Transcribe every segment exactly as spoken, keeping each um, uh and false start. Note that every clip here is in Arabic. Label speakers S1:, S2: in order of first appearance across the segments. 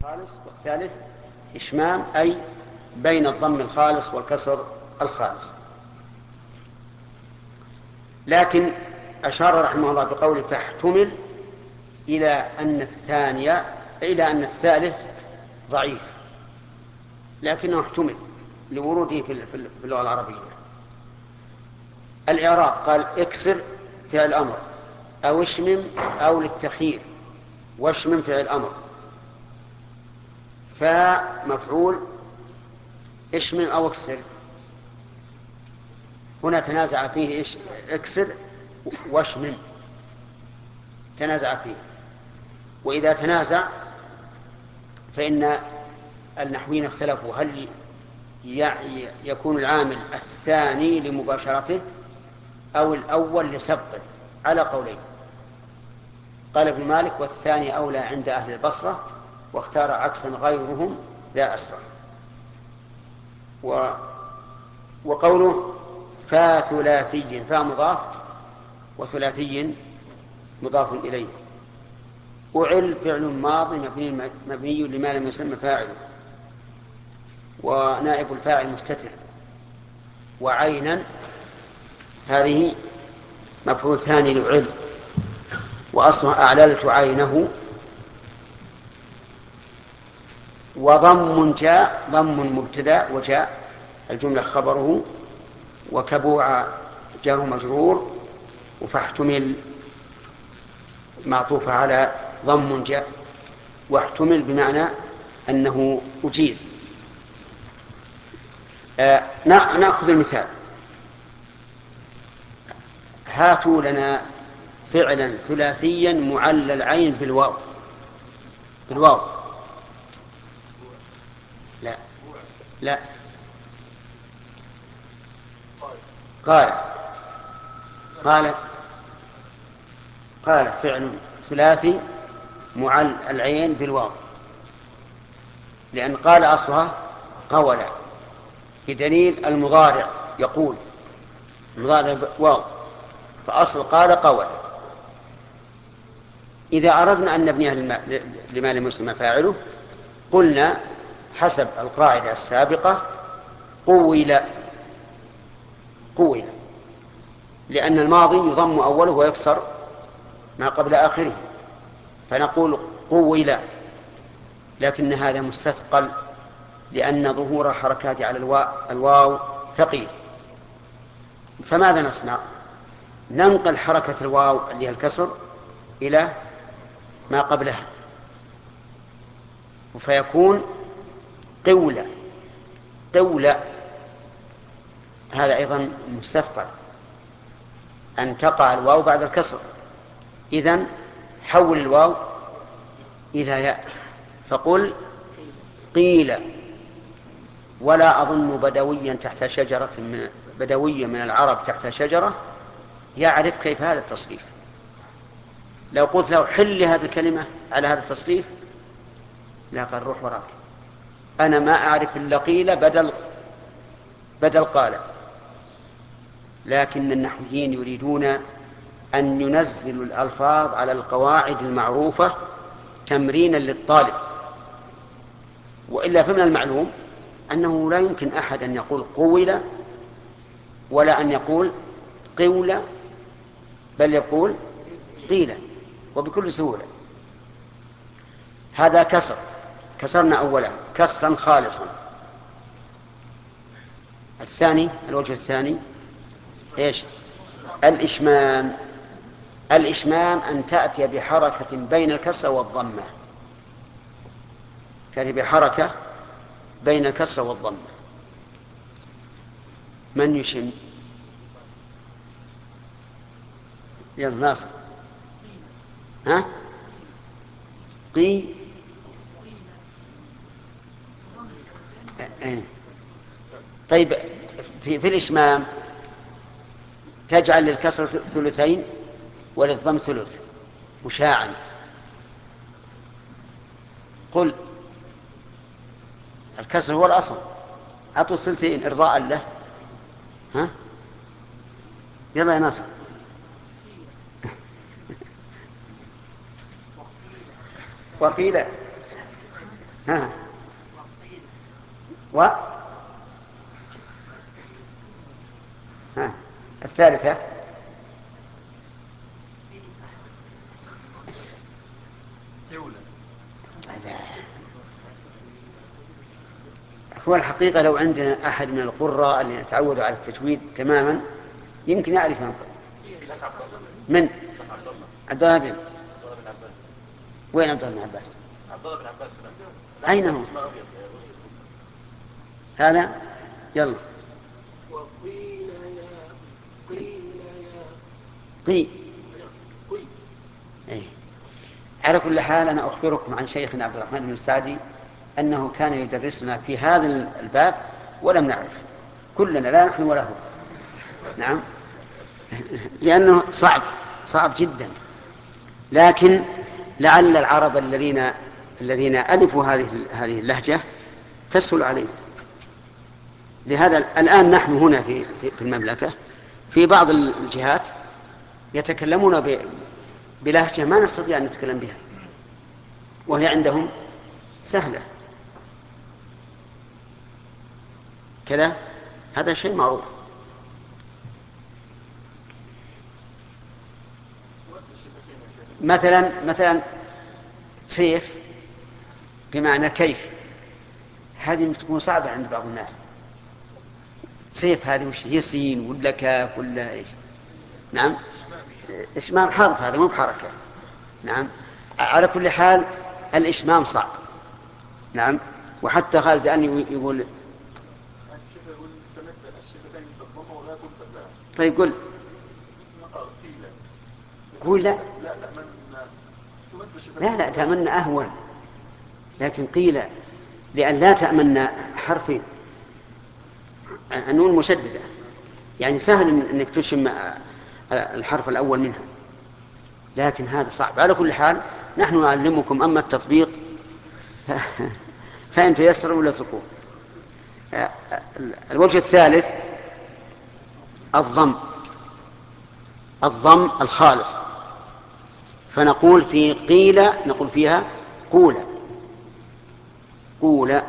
S1: الخالص، والثالث إشمام أي بين الضم الخالص والكسر الخالص. لكن أشار رحمه الله بقوله فاحتمل إلى أن الثانية إلى أن الثالث ضعيف، لكنه احتمل لوروده في اللغة العربية. الإعراب قال اكسر فعل الأمر، أو اشمم أو للتخيير، واشمم فعل الأمر، فمفعول اشمم أو اكسر. هنا تنازع فيه إيش اكسر واشمم، تنازع فيه. وإذا تنازع فإن النحويين اختلفوا هل يكون العامل الثاني لمباشرته أو الأول لسبقه، على قولين. قال ابن مالك والثاني أولى عند أهل البصرة، واختار عكسا غيرهم ذا أسرع. و... وقوله فثلاثي، فمضاف وثلاثي مضاف إليه. أعل فعل ماضي مبني, مبني لما لم يسمى فاعله، ونائب الفاعل مستتر. وعينا هذه مفعول ثاني لأعل، وأصلها أعللت عينه. وضم جاء، ضم مبتدأ وجاء الجملة خبره، وكبوع جار مجرور، وفاحتمل معطوف على ضم جاء. واحتمل بمعنى أنه أجيز. آه نأخذ المثال. هاتوا لنا فعلا ثلاثيا معلل العين بالواو. بالواو لا لا قال قال قال فعل ثلاثي معل العين بالواو، لأن قال أصلها قول، بدليل المضارع يقول، المضارع واو، فأصل قال قول. إذا أردنا أن نبنيها لما لم يسمى فاعله قلنا حسب القاعدة السابقة قول. قول لأن الماضي يضم أوله ويكسر ما قبل آخره، فنقول قول. لكن هذا مستثقل لأن ظهور حركات على الواو ثقيل. فماذا نصنع؟ ننقل حركة الواو اللي هي الكسر إلى ما قبلها، فيكون قولة. قولة هذا أيضا مستثقل أن تقع الواو بعد الكسر. إذن حول الواو إلى ياء فقل قيل. ولا أظن بدويا تحت شجرة من بدويا من العرب تحت شجرة يعرف كيف هذا التصريف. لو قلت له حل هذه الكلمة على هذا التصريف لا، قال روح وراك، أنا ما أعرف إلا قيل بدل بدل قال. لكن النحويين يريدون أن ينزلوا الألفاظ على القواعد المعروفة تمرينا للطالب، وإلا فمن المعلوم أنه لا يمكن أحد أن يقول قول ولا أن يقول قول، بل يقول قيل وبكل سهولة. هذا كسر، كسرنا أولا كسرا خالصا. الثاني الوجه الثاني إيش؟ الإشمام. الإشمام أن تأتي بحركة بين الكسر والضمة، تأتي بحركة بين الكسر والضمة. من يشم؟ يا ناصر. ها؟ قي أه. طيب في, في الإشمام تجعل للكسر ثلثين وللضم ثلث مشاعا. قل الكسر هو الأصل، أعطوا الثلثين إرضاء له. ها؟ يلا يا ناصر. وقيل ها و ها الثالثة هو الحقيقة لو عندنا أحد من القراء اللي يتعودوا على التجويد تماما يمكن يعرف ينطق. من عبد الله بن وين عبد الله بن عباس؟ أين هو هذا؟ يلا
S2: وقيل يا قيل يا
S1: قي إيه. على كل حال أنا أخبركم عن شيخنا عبد الرحمن بن السعدي أنه كان يدرسنا في هذا الباب ولم نعرف كلنا، لا نحن ولا هو. نعم لأنه صعب صعب جدا، لكن لعل العرب الذين الذين ألفوا هذه هذه اللهجة تسهل عليهم. لهذا الآن نحن هنا في في المملكة في بعض الجهات يتكلمون بلهجة ما نستطيع أن نتكلم بها وهي عندهم سهلة كذا. هذا شيء معروف. مثلا مثلا سيف بمعنى كيف، هذه تكون صعبة عند بعض الناس. سيف هذه وش هي؟ سين ولا كاف ولا ايش؟ نعم إشمام حرف، هذا مو بحركة. نعم على كل حال الإشمام صعب. نعم وحتى خالد أني يقول طيب قل قول لا لا لا تأمن أهون، لكن قيل لأن لا تأمن حرفين النون مشددة، يعني سهل أنك تشم الحرف الأول منها، لكن هذا صعب. على كل حال نحن نعلمكم، أما التطبيق فإن تيسر ولا تقول. الوجه الثالث الضم، الضم الخالص، فنقول في قيل نقول فيها قول قول،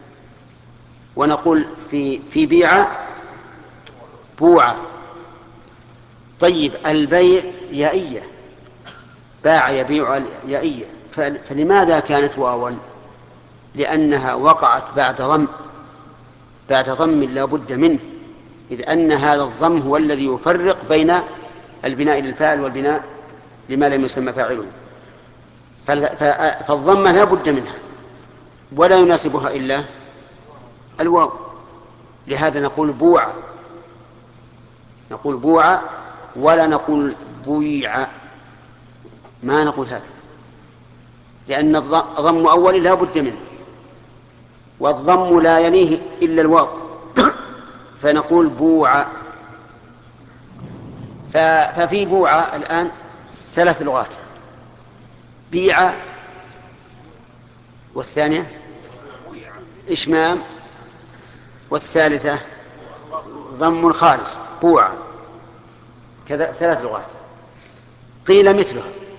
S1: ونقول في في بيع بوعة. طيب البيع يائية، باع يبيع يائية، فلماذا كانت واوا؟ لأنها وقعت بعد ضم، بعد ضم لا بد منه، إذ أن هذا الضم هو الذي يفرق بين البناء للفاعل والبناء لما لم يسمى فاعله. فالضمة لا بد منها ولا يناسبها إلا الواو. لهذا نقول بوع، نقول بوع ولا نقول بويع، ما نقول هذا، لأن الضم أول لا بد منه، والضم لا يليه إلا الواو، فنقول بوع. ففي بوع الآن ثلاث لغات: بيع، والثانية إشمام، والثالثة ضم خالص بوع. كذا ثلاث لغات. قيل مثله،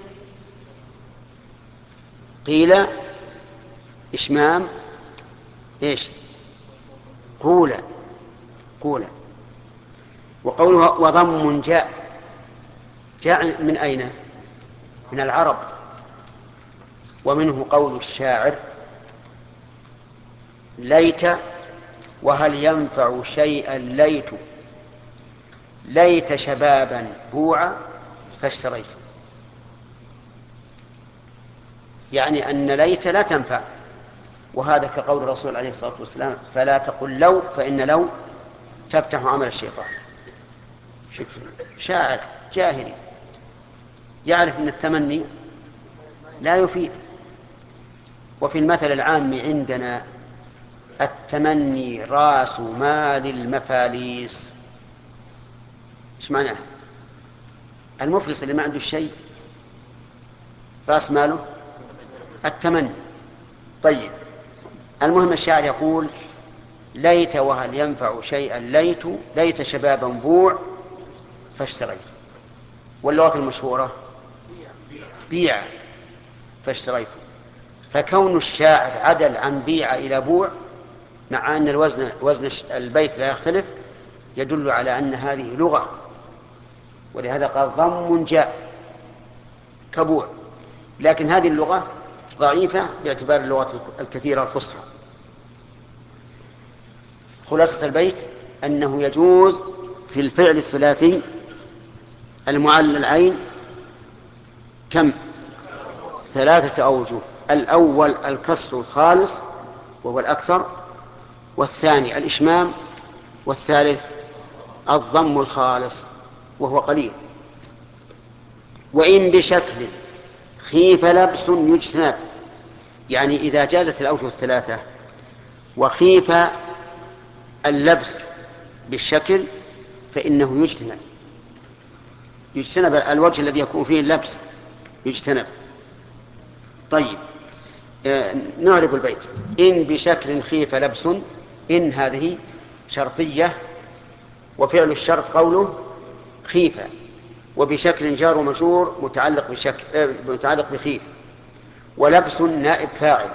S1: قيل إشمام إيش قولا قولا. وقوله وضم جاء، جاء من أين؟ من العرب، ومنه قول الشاعر: ليت وهل ينفع شيئا ليت، ليت شبابا بوعا فاشتريت. يعني أن ليت لا تنفع، وهذا كقول الرسول عليه الصلاة والسلام: فلا تقل لو فإن لو تفتح عمل الشيطان. شوف شاعر جاهلي يعرف أن التمني لا يفيد. وفي المثل العام عندنا: التمني راس مال المفاليس. ايش معناه؟ المفلس اللي ما عنده شيء راس ماله التمني. طيب المهم الشاعر يقول: ليت وهل ينفع شيئا ليت، ليت شبابا بوع فاشتريت. واللغة المشهورة بيع فاشتريت. فكون الشاعر عدل عن بيع إلى بوع مع أن الوزن وزن البيت لا يختلف يدل على أن هذه لغة، ولهذا قال ضم جاء كبوع، لكن هذه اللغة ضعيفة باعتبار اللغات الكثيرة الفصحى. خلاصة البيت أنه يجوز في الفعل الثلاثي المعلل العين كم؟ ثلاثة أوجه. الأول الكسر الخالص وهو الأكثر، والثاني الإشمام، والثالث الضم الخالص وهو قليل. وإن بشكل خيف لبس يجتنب، يعني إذا جازت الأوجه الثلاثة وخيف اللبس بالشكل فإنه يجتنب، يجتنب الوجه الذي يكون فيه اللبس يجتنب. طيب آه نعرب البيت. إن بشكل خيف لبس، إن هذه شرطية وفعل الشرط قوله خيف، وبشكل جار ومجرور متعلق بشكل آه متعلق بخيف، ولبس نائب فاعل.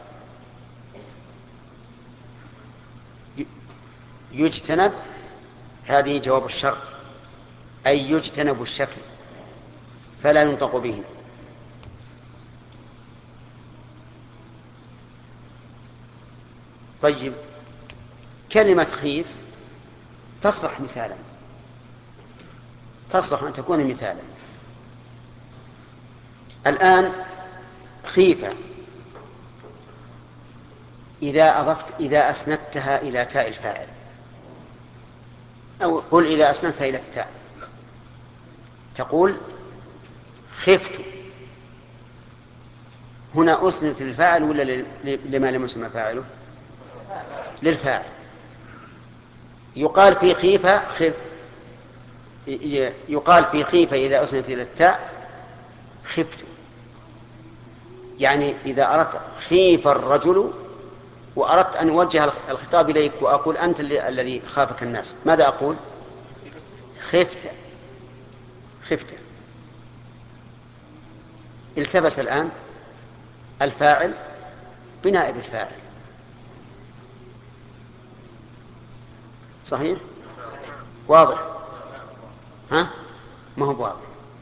S1: يجتنب هذه جواب الشرط، أي يجتنب الشكل فلا ينطق به. طيب كلمة خيف تصلح مثالا، تصلح أن تكون مثالا. الآن خيفة إذا أضفت إذا أسندتها إلى تاء الفاعل، أو قل إذا أسندتها إلى التاء تقول خفت، هنا أسندت للفاعل ولا لما لم يسمى فاعله؟ للفاعل. يقال في خيفة خف يقال في خيفة إذا أسندت إلى التاء خفت، يعني إذا أردت خيف الرجل وأردت أن أوجه الخطاب إليك وأقول أنت الذي خافك الناس، ماذا أقول؟ خفت. خفت. التبس الآن الفاعل بنائب الفاعل، صحيح؟ واضح؟ ها؟ ما هو واضح.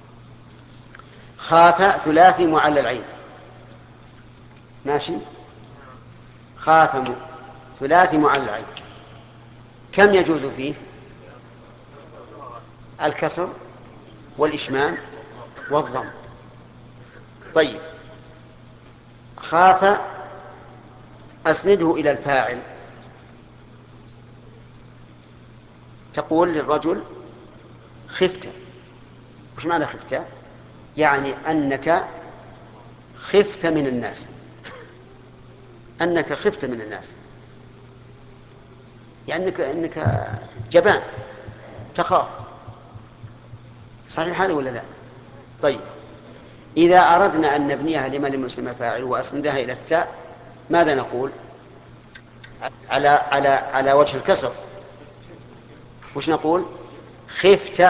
S1: خاف ثلاثي معلل عين، ماشي. خاف ثلاثي معلل عين كم يجوز فيه؟ الكسر والإشمام والضم. طيب خاف أسنده إلى الفاعل، تقول للرجل خفت. وش معنى خفت؟ يعني أنك خفت من الناس، أنك خفت من الناس، يعني أنك, أنك جبان تخاف. صحيح هذا ولا لا؟ طيب إذا أردنا أن نبنيها لمن المسلم فاعل وأسندها إلى التاء ماذا نقول؟ على على على وجه الكسر وش نقول؟ خفت،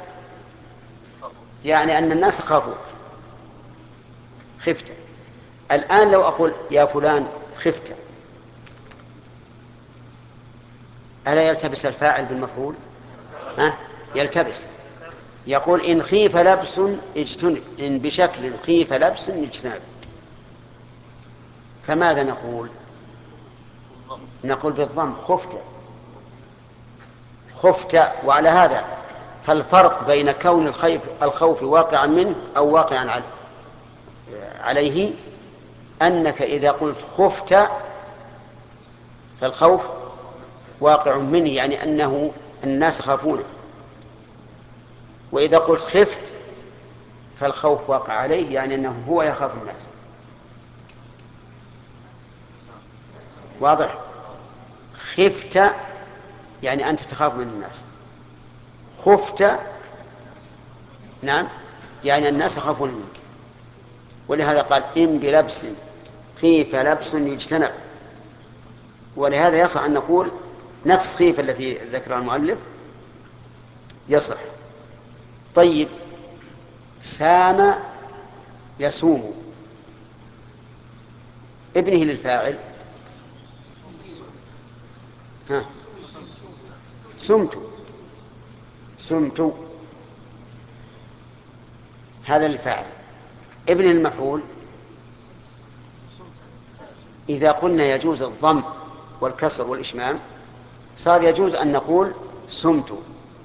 S1: يعني أن الناس خافوا. خفت. الآن لو أقول يا فلان خفت، ألا يلتبس الفاعل بالمفعول؟ ها؟ يلتبس. يقول إن خيف لبس اجتنب، إن بشكل خيف لبس اجتنب. فماذا نقول؟ نقول بالضم خفت. خفت. وعلى هذا فالفرق بين كون الخوف الخوف واقعا منه أو واقعا عليه أنك إذا قلت خفت فالخوف واقع منه، يعني أنه الناس خافونه، وإذا قلت خفت فالخوف واقع عليه، يعني أنه هو يخاف الناس. واضح؟ خفت يعني أنت تخاف من الناس، خفت نعم يعني الناس يخافون منك. ولهذا قال إن بلبس خيف لبس يجتنب، ولهذا يصح أن نقول نفس خيف التي ذكرها المؤلف يصح. طيب سام يسوم، ابنه للفاعل ها سمت سمت هذا الفاعل. ابنه المفعول إذا قلنا يجوز الضم والكسر والإشمام صار يجوز أن نقول سمت،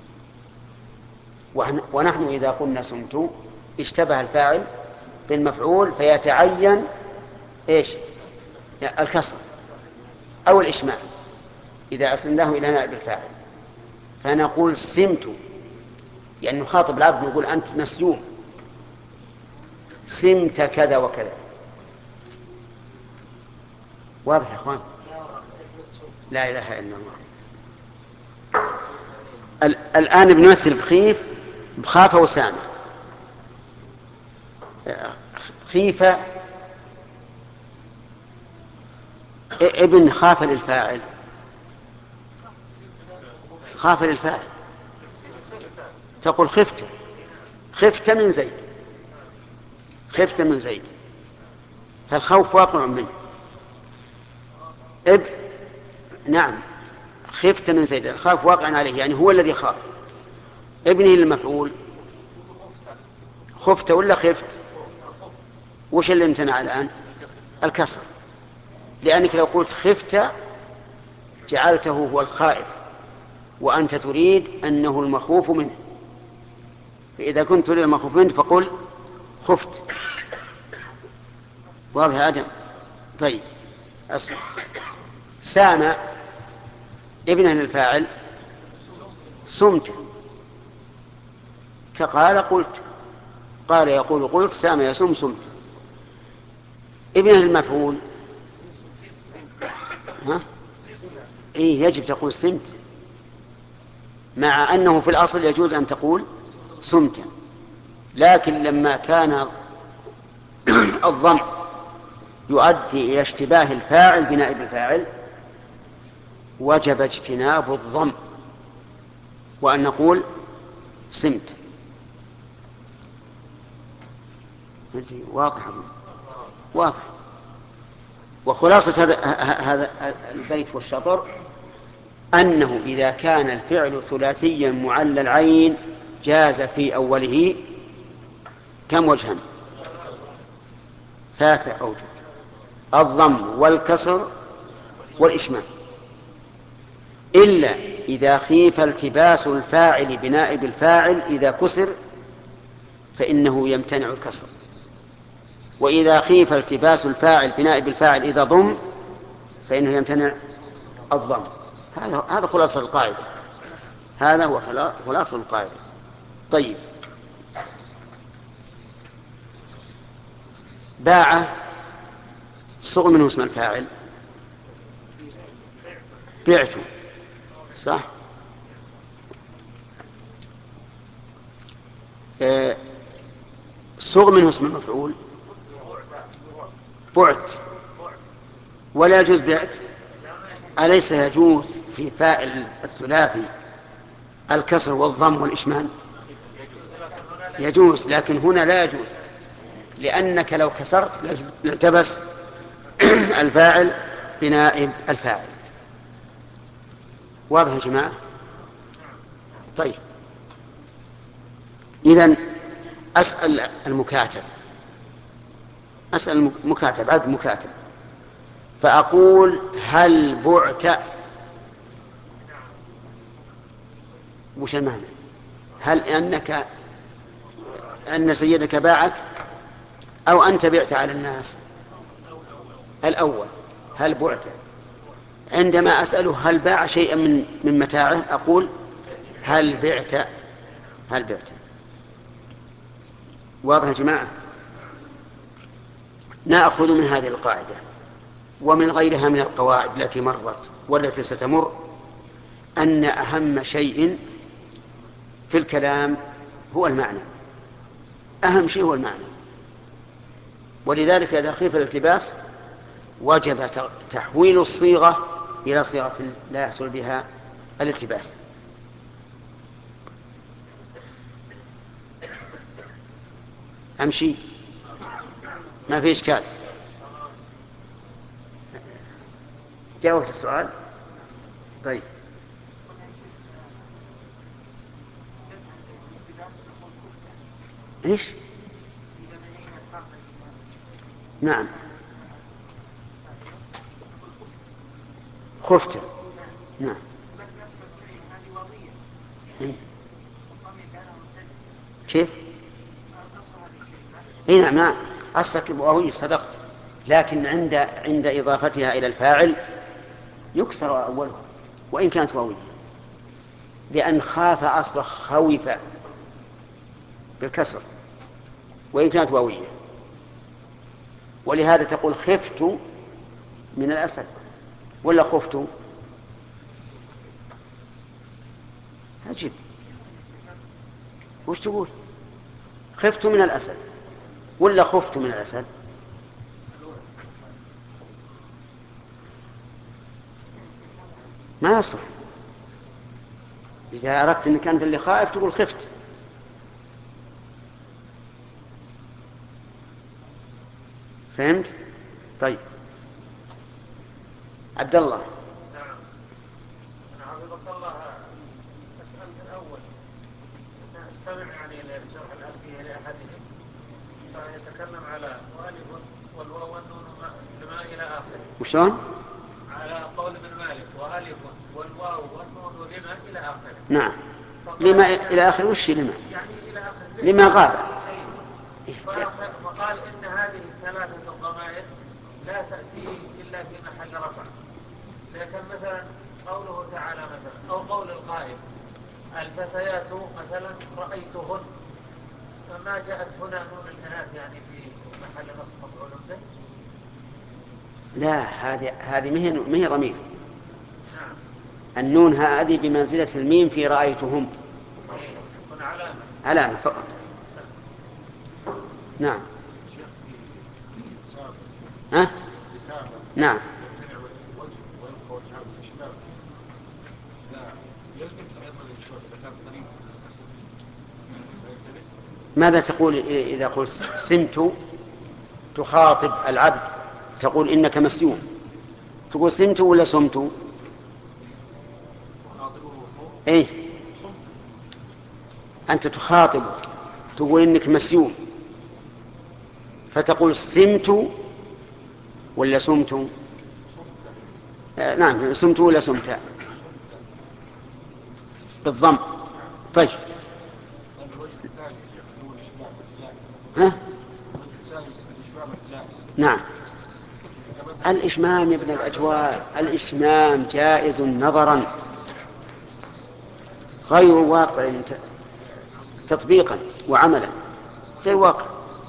S1: ونحن إذا قلنا سمت اشتبه الفاعل بالمفعول فيتعين إيش الكسر أو الإشمام إذا أسندناه إلى نائب الفاعل، فنقول سمت لأن يعني نخاطب العبد نقول أنت مسلوم سمت كذا وكذا. واضح يا أخوان؟ لا إله إلا الله. الآن بنمثل بخيف بخافة وسامة. خيفة ابن خاف للفاعل خاف للفاعل تقول خفت خفت من زيد خفت من زيد فالخوف واقع منه. اب نعم خفت من زيد الخوف واقع عليه يعني هو الذي خاف. ابنه المفعول خفت ولا خفت؟ وش اللي امتنع الآن؟ الكسر، لأنك لو قلت خفت جعلته هو الخائف وأنت تريد أنه المخوف منه، فإذا كنت تريد المخوف منه فقل خفت. واضح يا آدم؟ طيب أصبح سام ابنه للفاعل سمت كقال قلت قال يقول قلت سام يسم سمت. ابنه المفعول ها إيه يجب تقول سمت، مع أنه في الأصل يجوز أن تقول سمت، لكن لما كان الضم يؤدي إلى اشتباه الفاعل بنائب الفاعل وجب اجتناب الضم وأن نقول سمت. واضح واضح. وخلاصة هذا هذا البيت والشطر أنه إذا كان الفعل ثلاثيا معلل العين جاز في أوله كم وجها؟ ثلاثة أوجه: الضم والكسر والإشمام، إلا إذا خيف التباس الفاعل بنائب الفاعل إذا كسر فإنه يمتنع الكسر، وإذا خيف التباس الفاعل بنائب الفاعل إذا ضم فإنه يمتنع الضم. هذا هذا خلاصة القاعدة، هذا هو خلاصة القاعدة. طيب، باع صغ منه اسم الفاعل بعته صح. آه صغ منه اسم المفعول بعت ولا يجوز بعت. أليس يجوز في فاعل الثلاثي الكسر والضم والإشمام؟ يجوز، لكن هنا لا يجوز، لأنك لو كسرت لالتبس الفاعل بنائب الفاعل. واضح يا جماعة؟ طيب، إذن أسأل المكاتب أسأل المكاتب عبد مكاتب فأقول هل بعت؟ وش المعنى؟ هل أنك أن سيدك باعك أو أنت بعت على الناس؟ الأول هل بعت. عندما أسأله هل باع شيئا من من متاعه أقول هل بعت هل بعت. واضح يا جماعة؟ نأخذ من هذه القاعدة ومن غيرها من القواعد التي مرت والتي ستمر أن أهم شيء في الكلام هو المعنى. أهم شيء هو المعنى، ولذلك إذا خيف الالتباس وجب تحويل الصيغة إلى صيغة لا يحصل بها الالتباس. أمشي ما في إشكال. جاوبت السؤال؟ طيب. ايش؟ نعم، خفت. نعم. إيه؟ كيف؟ اي نعم نعم، اصلك واوي صدقت، لكن عند عند اضافتها الى الفاعل يكسر اولها وان كانت واويه، لان خاف اصبح خوف بالكسر وان كانت واويه. ولهذا تقول خفت من الاسد ولا خفت؟ عجيب، وش تقول؟ خفت من الاسد ولا خفت من الاسد؟ ما يصح. إذا أردت أنك أنت اللي خائف تقول خفت. فهمت؟ طيب. عبد الله.
S3: نعم. أنا حفظك الله أسأل في الأول أن أستمع يعني لشرح الألفية لأحدهم فيتكلم على والف والواو والنون لما إلى آخره.
S1: وشلون؟
S3: على قول ابن مالك وألف والواو والنون ولما إلى آخره.
S1: نعم. لما إلى آخره وش لما؟
S3: يعني إلى آخره
S1: لما غاب.
S3: فقال إن هذه الثلاثة الضمائر لا تأتي إلا في محل رفع. لكن مثلا قوله تعالى مثلا أو قول القائل الفتيات مثلا رأيتهن، فما جاءت هنا نون الإناث يعني في محل نصب مفعول به.
S1: لا، هذه هذه مهي مهي ضمير.
S3: نعم.
S1: النون هذه بمنزلة الميم في رأيتهم.
S3: إيه، تكون علامة.
S1: علامة فقط. نعم. ها؟ نعم. ماذا تقول إذا قلت سمت تخاطب العبد تقول إنك مسيوم، تقول سمت ولا سمت؟ إيه؟ أنت تخاطب تقول إنك مسيوم فتقول سمت ولا سمت؟ آه نعم، سمت ولا سمت بالضم. طيب. ها؟ نعم. الإشمام يا ابن الأجواد، الإشمام جائز نظرا غير واقع تطبيقا وعملا، غير واقع.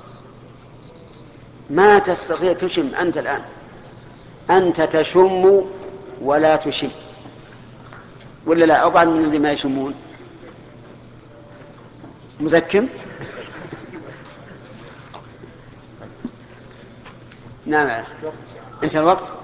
S1: ما تستطيع تشم أنت الآن، أنت تشم ولا تشم ولا لا؟ أو بعض من الذين ما يشمون مزكم. نعم. انتهى الوقت.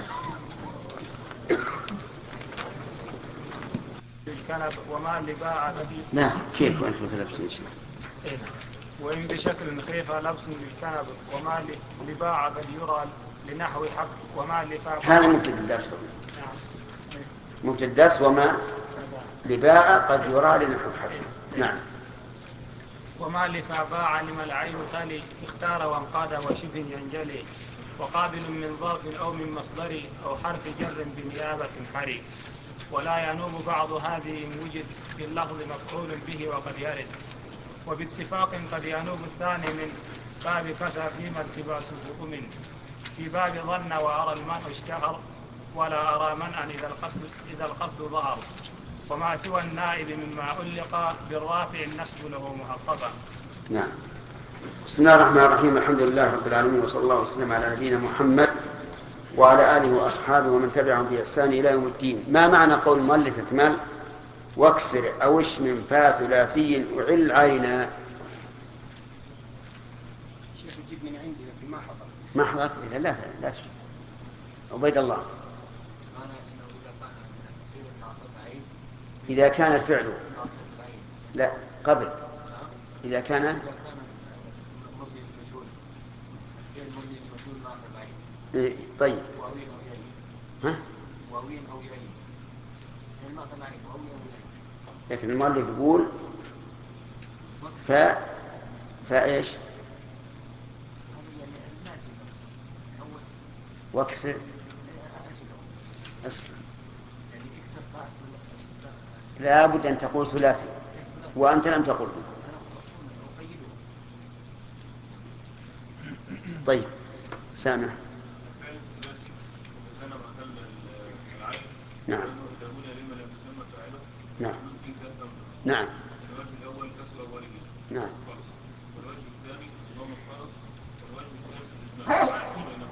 S3: وما اللي باع
S1: لا كيف وانت كذبت شيء.
S3: إيه. وإن بشكل خيف لبس بالكنب وما اللي باع قد يرى لنحو حق وما اللي فاق.
S1: هذا مبتدأ الدرس.
S3: نعم.
S1: مبتدأ الدرس وما لباع قد يرى لنحو حق. نعم.
S3: وما اللي فباع لما العين تالي اختار وانقاد وشبه ينجلي وقابل من ظرف أو من مصدر أو حرف جر بنيابة حري ولا ينوب بعض هذه إن وجد في اللفظ مفعول به وقد يرد وباتفاق قد ينوب الثاني من باب كسى فيما التباسه أمن في باب ظن وأرى المنع اشتهر ولا أرى منعا إذا القصد, إذا القصد ظهر وما سوى النائب مما علق بالرافع النسب له محققا.
S1: نعم. بسم الله الرحمن الرحيم، الحمد لله رب العالمين وصلى الله وسلم على نبينا محمد وعلى آله وأصحابه ومن تبعهم بإحسان إلى يوم الدين. ما معنى قول المؤلف اكمل واكسر أو اشمم فا ثلاثي أعل عينا؟
S2: شيخ يجيب من عندي لكن ما حضر.
S1: ما حضرت إذا لا لا تجيب. عبيد الله.
S2: معنى انه اذا كان الفعل ناقض عين.
S1: إذا كان الفعل
S2: ناقض العين.
S1: لا قبل.
S2: ها؟
S1: إذا كان
S2: اذا كان مبني المجهول الفعل مبني المجهول ناقض عين.
S1: إيه طيب.
S2: واوي او يلي.
S1: ها؟
S2: واويا او يائيا. يعني ما طلع واويا او يائيا.
S1: لكن المؤلف يقول فاء فايش؟ واكسر أسمع. لا بد أن تقول ثلاثي وأنت لم تقل. طيب سامع. نعم نعم نعم
S4: الوجه الأول كسر أوله
S1: نعم
S4: فرس، والوجه الثاني ضم الفرس، والوجه الثالث الإجماع بينهما.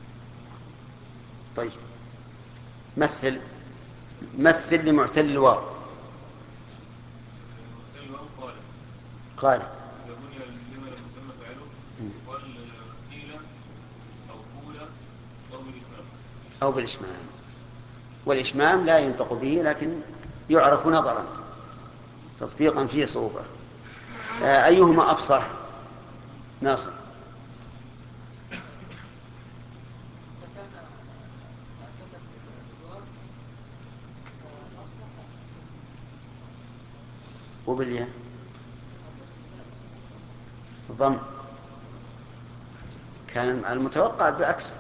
S1: طيب مثل مثل لمعتل الواو.
S4: معتل الواو قال
S1: قال
S4: إذا بني لما لم يسمى فاعله قال قيل أو قول أو بالإشمام
S1: أو بالإشمام، والإشمام لا ينطق به لكن يعرف نظرا، تطبيقا فيه صعوبة. آه أيهما أفصح؟ ناصر. وبالياء ضم كان المتوقع بالعكس.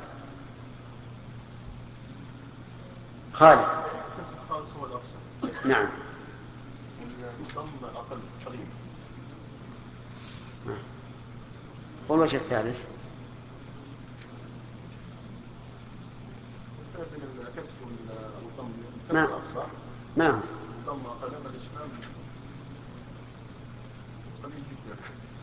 S1: خالد.
S5: القسم الخامس هو الأفصح.
S1: نعم.
S5: والضم أقل قليل.
S1: والوجه الثالث
S5: الفرق بين الكسر والضم
S1: ما
S5: الكسر أفصح.
S1: ما هو؟
S5: الضم أقل، أما الإشمام قليل جدا.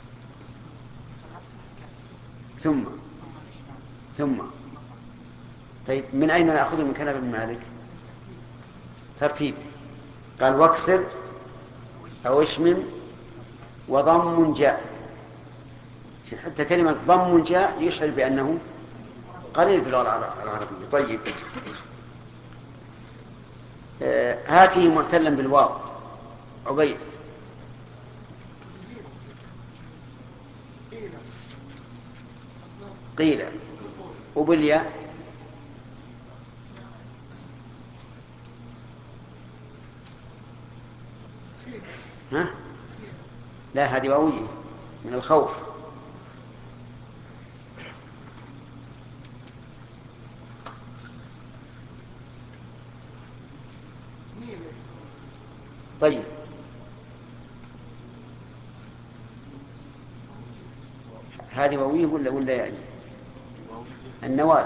S1: ثم ثم طيب من أين نأخذ من كلام ابن مالك؟ ترتيب. قال واكسر أو اشمم وضم جاء. حتى كلمة ضم جاء يشعر بأنه قليل في اللغة العربية. طيب آه هاته معتلا بالواو. عبيد. قيل. وبالياء ها؟ لا هذه واوية من الخوف. طيب هذه واوية ولا ولا يعني النوال؟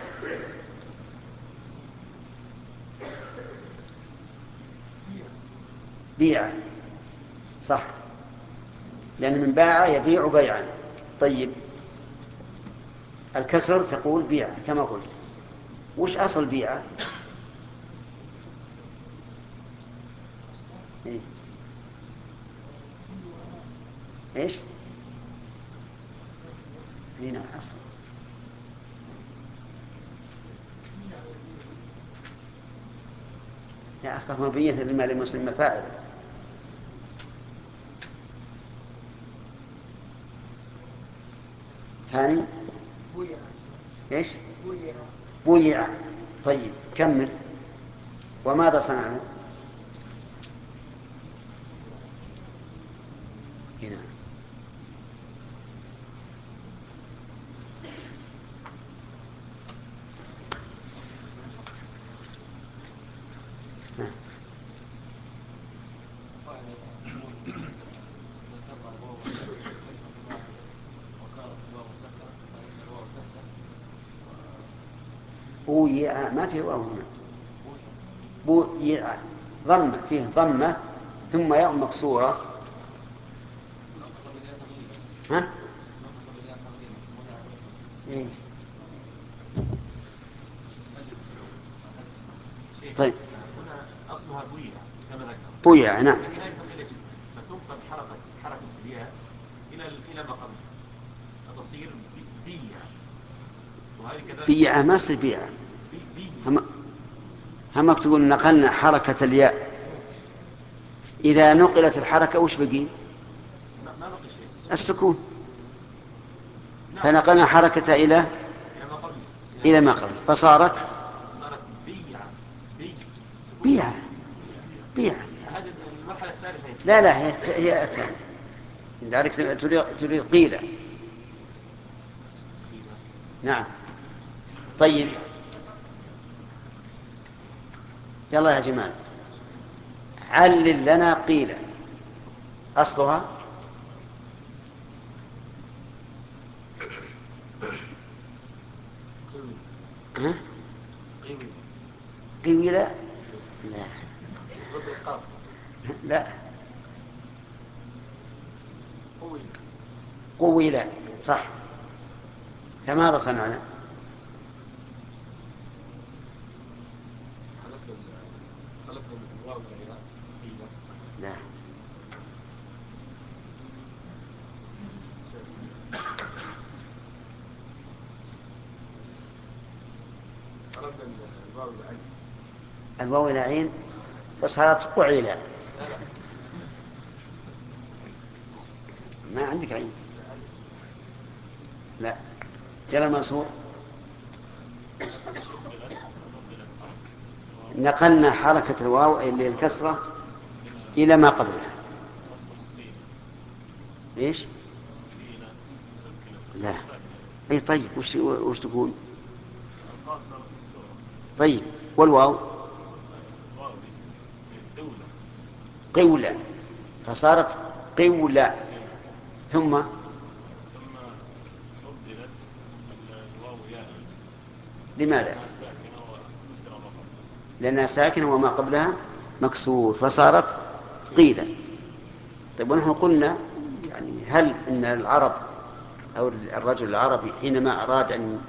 S1: بيع صح، لأن من باع يبيع بيعا. طيب الكسر تقول بيع كما قلت. وش أصل بيع؟ إيه؟ إيش؟ هنا أصل لا أصل مبنية لما لم يسمى فاعل. هاني إيش؟ بويع. طيب كمل. وماذا صنعنا هنا؟ بويع ما في واو هنا. بويع ضمة فيه ضمة ثم ياء مكسورة. ها؟ إيه؟ طيب
S6: هنا اصلها بويع كما ذكر.
S1: بويع نعم.
S6: لكن هذه تنقل فتنقل حركه حركه الياء الى الى ما قبلها فتصير بيع. وهذه كذلك
S1: بيع ما يصير بيع.
S6: بيع.
S1: هم هم تقول نقلنا حركة الياء. إذا نقلت الحركة وش بقي؟
S6: ما بقي شيء.
S1: السكون. فنقلنا حركة إلى
S6: إلى ما قبل
S1: إلى ما قبل فصارت
S6: صارت بيعا.
S1: بيع بيع
S6: هذه المرحلة الثالثة.
S1: لا لا هي هي الثانية. لذلك تريد تريد قيل. نعم. طيب يلا يا جمال علل لنا قيل أصلها ها؟ قيل لا لا قويل صح. فماذا صنعنا؟ لا الواو إلى عين فصارت قعيلة. ما عندك عين. لا يلا منصور. نقلنا حركة الواو اللي الكسرة إلى ما قبلها. إيش؟ لا أي طيب وش وش تقول؟ طيب والواو قولة فصارت قولة ثم لماذا؟ لأنها ساكنة وما قبلها مكسور فصارت قيلة. طيب ونحن قلنا يعني هل إن العرب أو الرجل العربي حينما أراد أن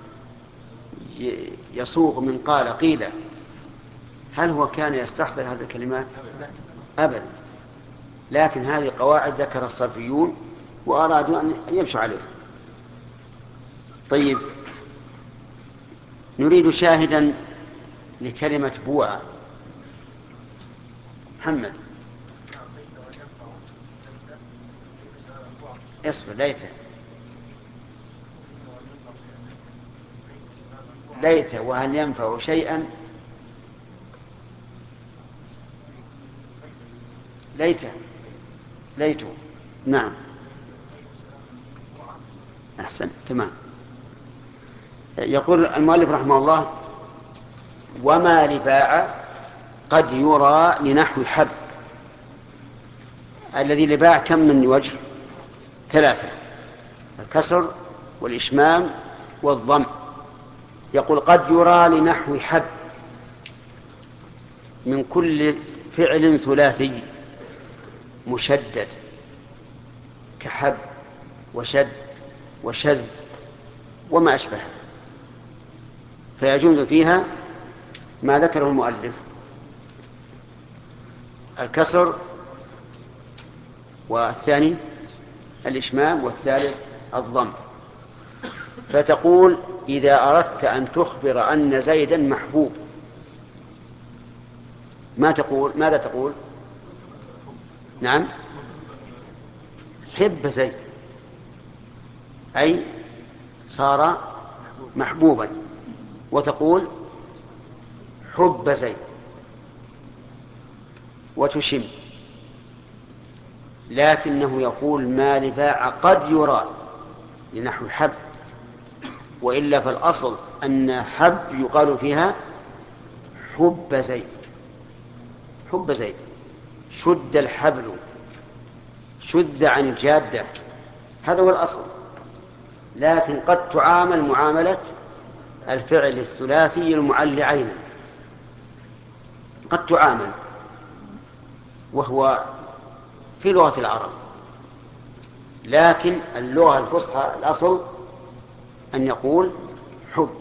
S1: يصوغ من قال قيل هل هو كان يستحضر هذه الكلمات؟ أبدا. لكن هذه قواعد ذكر الصرفيون وأرادوا أن يمشوا عليها. طيب نريد شاهدا لكلمة بوعة. محمد اصبر. ليت ليت وهل ينفع شيئا؟ ليت ليت نعم أحسن تمام. يقول المؤلف رحمه الله وما لباع قد يرى لنحو حب. الذي لباع كم من وجه؟ ثلاثة: الكسر والإشمام والضم. يقول قد يرى لنحو حب من كل فعل ثلاثي مشدد كحب وشد وشذ وما أشبه، فيجوز فيها ما ذكره المؤلف: الكسر، والثاني الإشمام، والثالث الضم. فتقول إذا أردت أن تخبر أن زيدا محبوب ما تقول ماذا تقول؟ نعم حب زيد، أي صار محبوبا. وتقول حب زيد وتشم. لكنه يقول ما لباع قد يرى لنحو حب، وإلا فالأصل أن حب يقال فيها حب زيد. حب زيد شد الحبل شذ عن الجادة، هذا هو الأصل. لكن قد تعامل معاملة الفعل الثلاثي المعل عينا، قد تعامل، وهو في لغة العرب. لكن اللغة الفصحى الأصل أن يقول حب.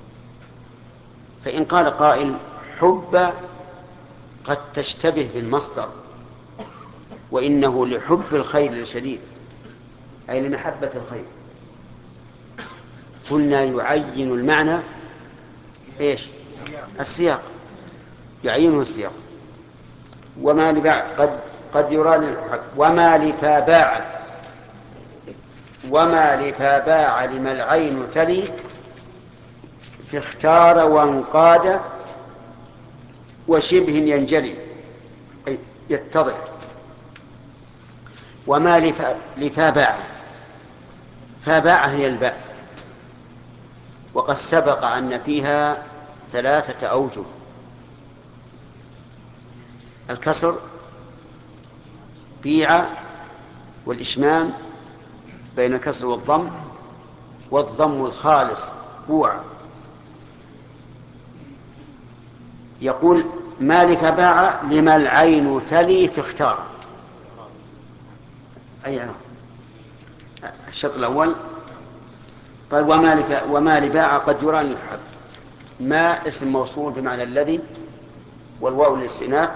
S1: فإن قال قائل حب قد تشتبه بالمصدر، وإنه لحب الخير الشديد، أي لمحبة الخير، قلنا يعين المعنى إيش؟ السياق، يعينه السياق. وما لباع قد قد يرى للحب. وما لفاباع وما لفاباع لما العين تلي في اختار وانقاد وشبه ينجلي أي يتضح. وما لفا, لفا باع، فباع هي الباء، وقد سبق أن فيها ثلاثة أوجه: الكسر بيع، والإشمام بين الكسر والضم، والضم الخالص بوع. يقول ما لفباع لما العين تلي في اختار. أي أنا الشرط الأول قال وما, لف... وما لباع قد يرى أن يحب. ما اسم موصول بمعنى الذي، والواو للاستئناف،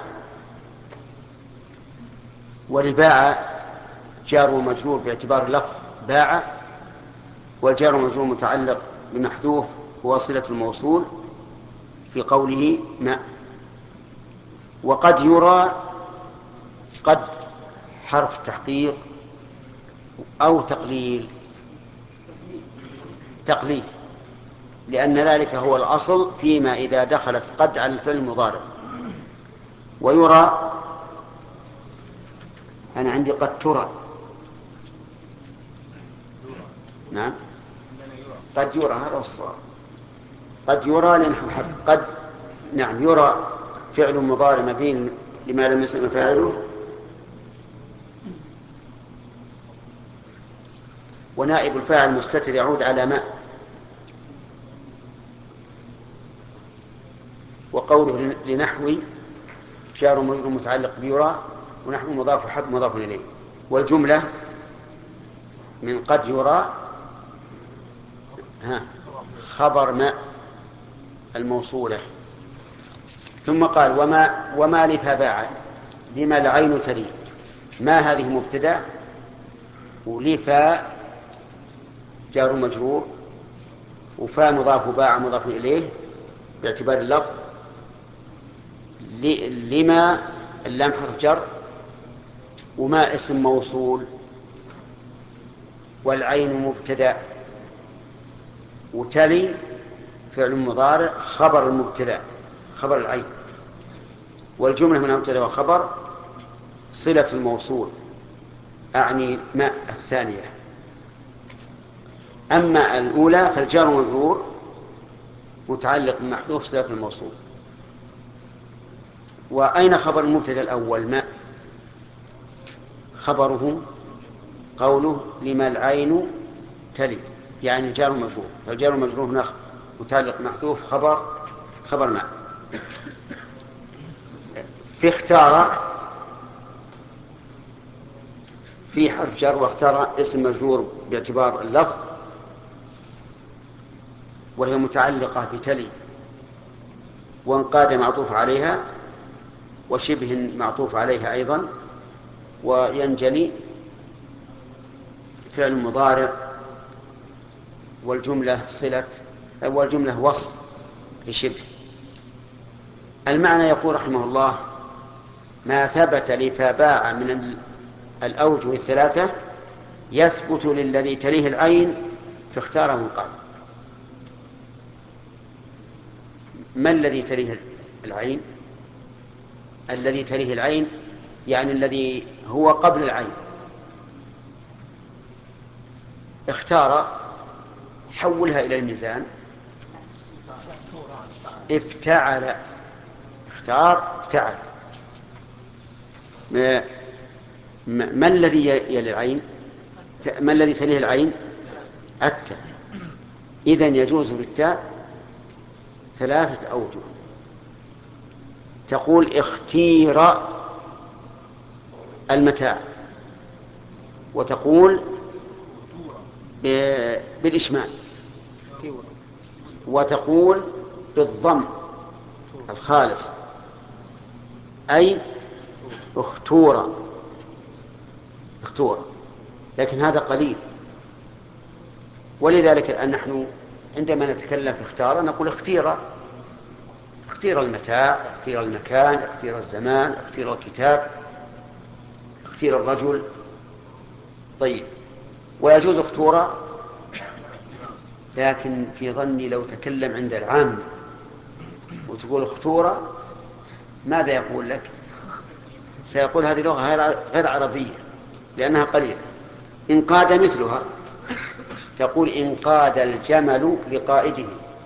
S1: ولباع جار ومجرور باعتبار اللفظ باع، والجار والمجرور متعلق بمحذوف هو صلة الموصول في قوله ما. وقد يرى، قد حرف تحقيق أو تقليل، تقليل، لأن ذلك هو الأصل فيما إذا دخلت قد على الفعل المضارع. ويرى أنا عندي قد ترى، نعم قد يرى، هذا هو الصواب. قد يرى لنحو حب قد، نعم يرى فعل مضارع مبين لما لم يسمى فاعله، ونائب الفاعل مستتر يعود على ما. وقوله لنحو جار ومجرور متعلق بيرى، ونحو مضاف حب مضاف إليه. والجملة من قد يرى ها خبر ما الموصولة. ثم قال وما, وما لفباع لما العين تلي. ما هذه مبتدأ، ولفا جار مجرور، وفا مضاف باع مضاف إليه باعتبار اللفظ. لما اللام حرف جر، وما اسم موصول، والعين مبتدأ، وتلي فعل مضارع خبر المبتدأ خبر العين. والجملة من مبتدأ وخبر صلة الموصول، أعني ما الثانية. أما الأولى فالجار والمجرور متعلق بمحذوف صلة الموصول. وأين خبر المبتدأ الأول؟ ما خبره قوله لما العين تلي، يعني الجار والمجرور، فالجار والمجرور هنا متعلق محذوف خبر خبر ما. في اختار في حرف جر، واختار اسم مجرور باعتبار اللفظ، وهي متعلقة بتلي، وانقاد معطوف عليها، وشبه معطوف عليها أيضا، وينجلي فعل مضارع، والجملة صلة، والجملة وصف لشبه. المعنى يقول رحمه الله ما ثبت لفباع من الأوجه الثلاثة يثبت للذي تليه العين فاختار وانقاد. ما الذي تليه العين؟ الذي تليه العين يعني الذي هو قبل العين. اختار حولها إلى الميزان، افتعل، اختار افتعل. ما, ما الذي يلي العين؟ ما الذي تليه العين؟ التاء. إذن يجوز للتاء ثلاثة أوجه. تقول اختير المتاع، وتقول بالإشمال، وتقول بالضم الخالص أي اختور اختور لكن هذا قليل. ولذلك الآن نحن عندما نتكلم في اختار نقول اختير، اختير المتاع، اختير المكان، اختير الزمان، اختير الكتاب، اختير الرجل. طيب، ويجوز اختورا، لكن في ظني لو تكلم عند العام وتقول اختورا ماذا يقول لك؟ سيقول هذه لغة غير عربية لأنها قليلة. انقاد مثلها، تقول انقاد الجمل لقائده،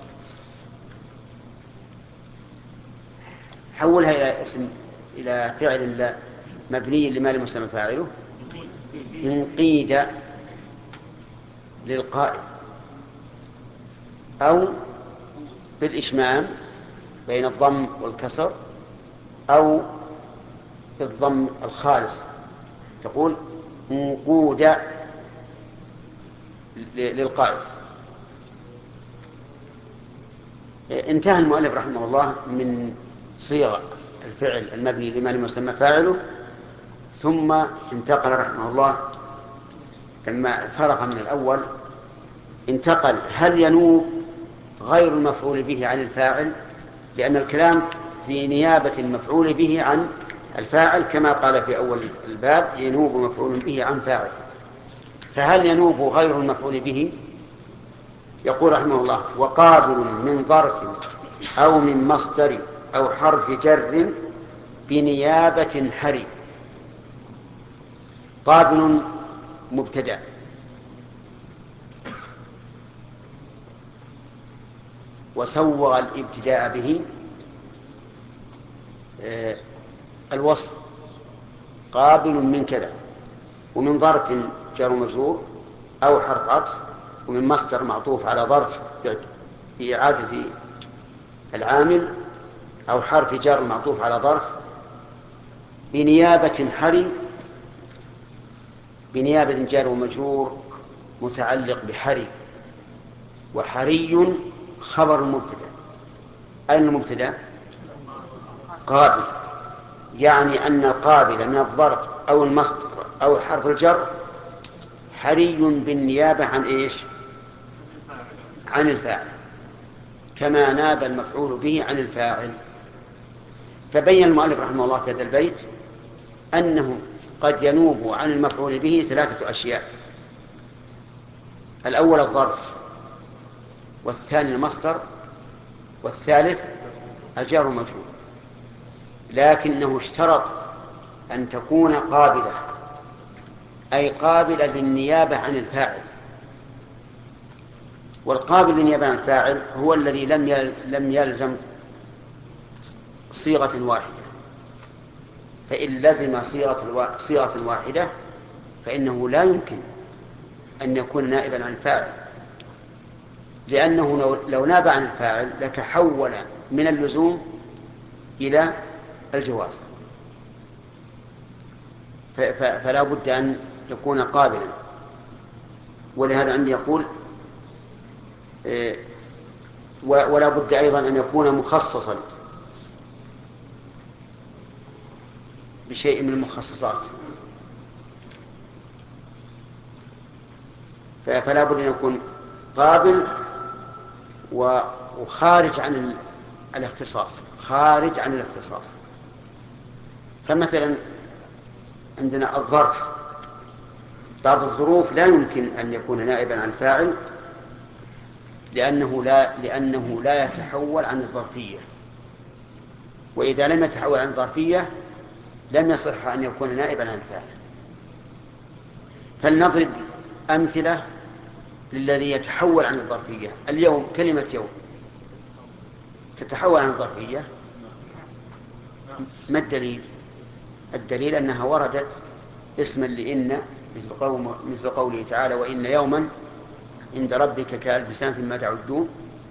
S1: حولها إلى اسم إلى فعل مبني لما لم يسمى فاعله. انقيد للقائد، أو بالإشمام بين الضم والكسر، أو بالضم الخالص تقول انقود للقائد. انتهى المؤلف رحمه الله من صيغ الفعل المبني لما لم يسمى فاعله، ثم انتقل رحمه الله لما فرغ من الأول انتقل هل ينوب غير المفعول به عن الفاعل، لأن الكلام في نيابة المفعول به عن الفاعل كما قال في أول الباب ينوب مفعول به عن فاعل، فهل ينوب غير المفعول به؟ يقول رحمه الله وقابل من ظرف أو من مصدر أو حرف جر بنيابة حري. قابل مبتدأ، وسوغ الابتداء به آه الوصف قابل من كذا، ومن ظرف جار مجرور أو حرف عطف، ومن مصدر معطوف على ظرف في إعادة العامل، أو حرف جار معطوف على ظرف بنيابة حري. بنيابة جار ومجرور متعلق بحري، وحري خبر المبتدأ. أين المبتدأ؟ قابل، يعني أن القابل من الظرف أو المصدر أو حرف الجر حري بالنيابة عن إيش؟ عن الفاعل، كما ناب المفعول به عن الفاعل. فبين المؤلف رحمه الله في هذا البيت أنه قد ينوب عن المفعول به ثلاثة أشياء: الأول الظرف، والثاني المصدر، والثالث الجار والمجرور، لكنه اشترط أن تكون قابلة، أي قابلة للنيابة عن الفاعل. والقابل للنيابة عن الفاعل هو الذي لم لم يلزم صيغة واحدة، فإن لزم صيغة صيغة واحدة فإنه لا يمكن أن يكون نائبا عن الفاعل، لأنه لو ناب عن الفاعل لتحول من اللزوم إلى الجواز، فلا بد أن يكون قابلا. ولهذا عندي يقول ولا بد أيضا أن يكون مخصصا بشيء من المخصصات، فلا بد أن يكون قابل وخارج عن الاختصاص، خارج عن الاختصاص. فمثلا عندنا الظرف، بعض الظروف لا يمكن أن يكون نائبا عن الفاعل لأنه لا لأنه لا يتحول عن الظرفية، وإذا لم يتحول عن الظرفية لم يصح أن يكون نائبا عن الفاعل. فلنضرب أمثلة للذي يتحول عن الظرفية. اليوم، كلمة يوم تتحول عن الظرفية، ما الدليل؟ الدليل أنها وردت اسما لإن، مثل, قول مثل قوله تعالى وإن يوما عند ربك كألف سنة ما تعدون،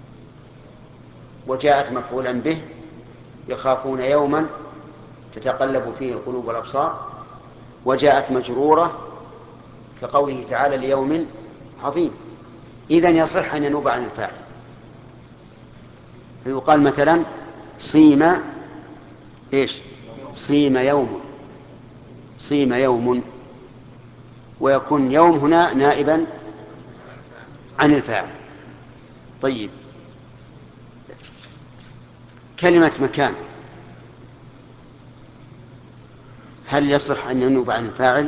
S1: وجاءت مفعولا به يخافون يوما تتقلب فيه القلوب والأبصار، وجاءت مجرورة كقوله تعالى ليوم عظيم. إذن يصح أن ينوب عن الفاعل، فيقال مثلا صيم إيش؟ صيم يوم، صيم يوم، ويكون يوم هنا نائبا عن الفاعل. طيب، كلمة مكان هل يصح أن ينوب عن الفاعل؟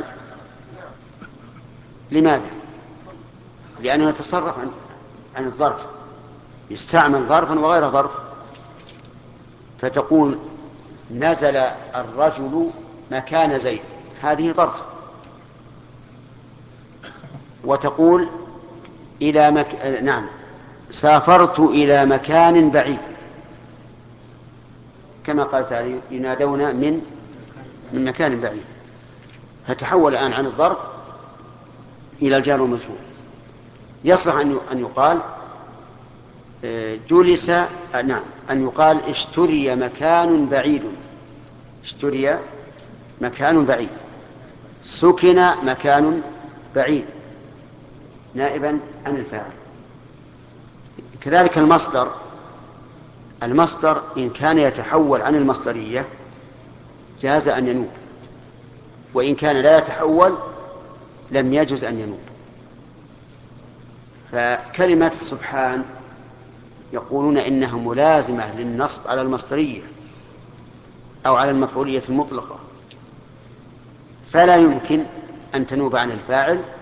S1: لماذا؟ لأنه يتصرف عن, عن الظرف، يستعمل ظرفا وغير ظرف. فتقول نزل الرجل مكان زيد، هذه ظرف. وتقول إلى مك... نعم سافرت إلى مكان بعيد، كما قال تعالى ينادون من من مكان بعيد، فتحول الآن عن الظرف إلى الجار والمجرور. يصح أن يقال جلس، نعم أن يقال اشتري مكان بعيد، اشتري مكان بعيد، سكن مكان بعيد، نائبا عن الفاعل. كذلك المصدر، المصدر إن كان يتحول عن المصدرية جاز أن ينوب، وإن كان لا يتحول لم يجز أن ينوب. فكلمة سبحان يقولون إنها ملازمة للنصب على المصدرية أو على المفعولية المطلقة، فلا يمكن أن تنوب عن الفاعل